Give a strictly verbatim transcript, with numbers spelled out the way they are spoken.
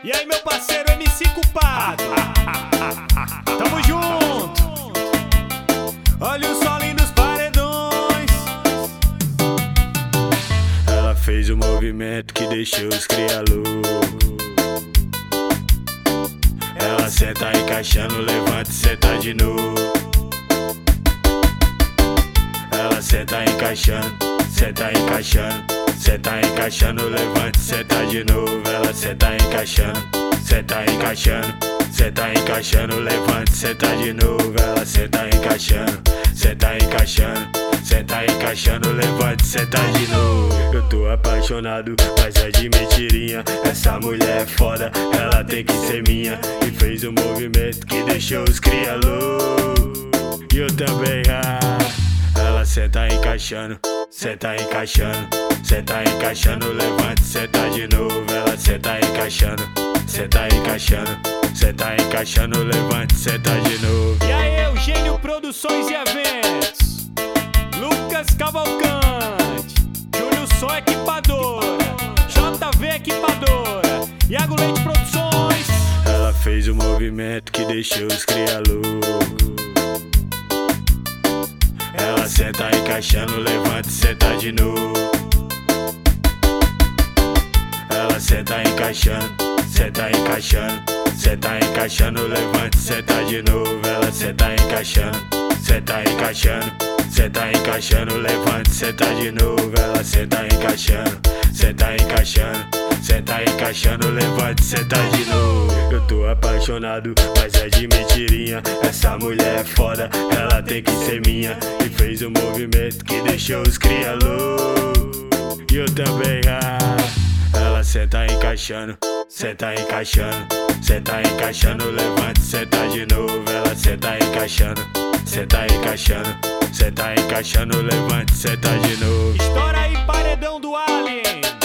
E aí, meu parceiro M C Culpado? Tamo junto. Olha o solinho dos paredões. Ela fez o movimento que deixou os cria louco. Ela senta encaixando, levanta e senta de novo. Ela senta encaixando, senta encaixando, senta encaixando, levanta e senta de novo. Ela senta encaixando, senta encaixando, senta encaixando, levanta e senta de novo. Ela senta encaixando, senta encaixando, senta encaixando, levanta e senta de novo. Eu tô apaixonado, mas é de mentirinha. Essa mulher é foda, ela tem que ser minha. E fez um movimento que deixou os cria louco. E eu também, ah. Ela senta encaixando, senta encaixando, senta encaixando, levanta e senta de novo. Ela senta encaixando, senta encaixando, senta encaixando, levanta e senta de novo. E aí, Eugênio Produções e Eventos, Lucas Cavalcante, Júlio Só Equipadora, J V Equipadora, Iago Leite Produções. Ela fez o movimento que deixou os cria louco. Ela senta encaixando, levanta e senta de novo. Ela senta encaixando, senta encaixando, senta encaixando, levanta e senta de novo. Ela senta encaixando, senta encaixando, senta encaixando, levanta e senta de novo. Ela senta encaixando, senta encaixando, senta encaixando, levanta e senta de novo. Eu tô apaixonado, mas é de mentirinha. Essa mulher é foda, ela tem que ser minha. E fez um movimento que deixou os cria louco. E eu também, ah. Ela senta encaixando, senta encaixando, senta encaixando, levanta e senta de novo. Ela senta encaixando, senta encaixando, senta encaixando, levanta e senta de novo. Estoura aí, paredão do Alien.